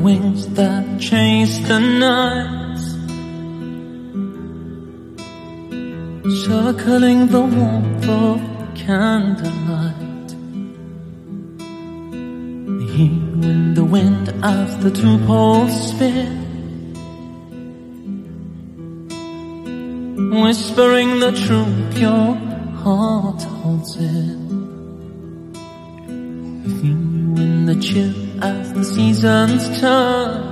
wings that chase the night, circling the warmth of candlelight. Hearing the wind as the two poles spin, whispering the truth your heart holds in. Feel in the chill as the seasons turn,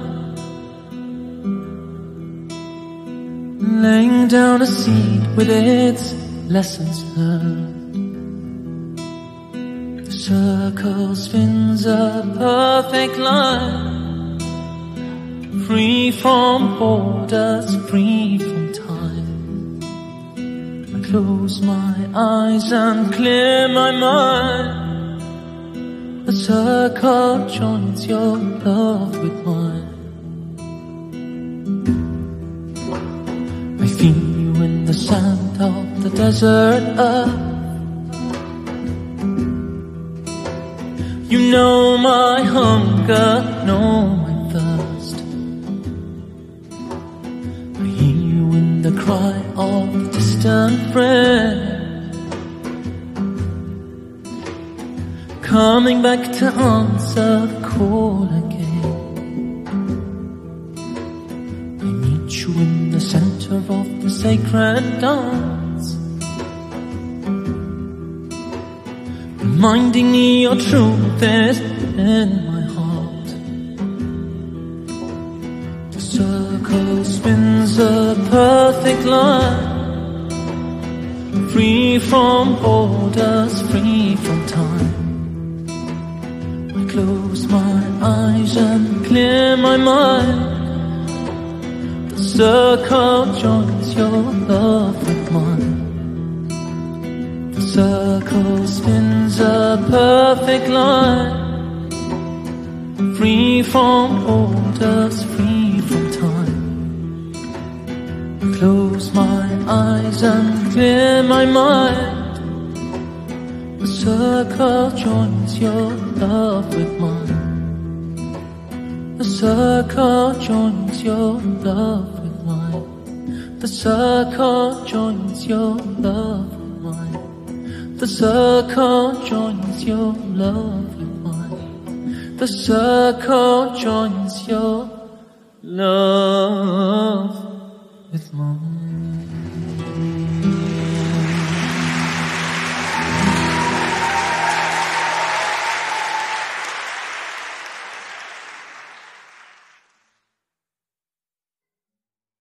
laying down a seed with its lessons learned. The circle spins a perfect line, free from borders, free from time. I close my eyes and clear my mind. The circle joins your love with mine. I feel you in the sand of the desert earth. You know my hunger, know my thirst. I hear you in the cry of a distant friend, coming back to answer the call again. I meet you in the center of the sacred dance, reminding me your truth is in my heart. The circle spins a perfect line, free from borders, free from time. Close my eyes and clear my mind. The circle joins your love with mine. The circle spins a perfect line, free from borders, free from time. Close my eyes and clear my mind. The circle joins your love with mine. The circle joins your love with mine. The circle joins your love with mine. The circle joins your love with mine. The circle joins your love with mine.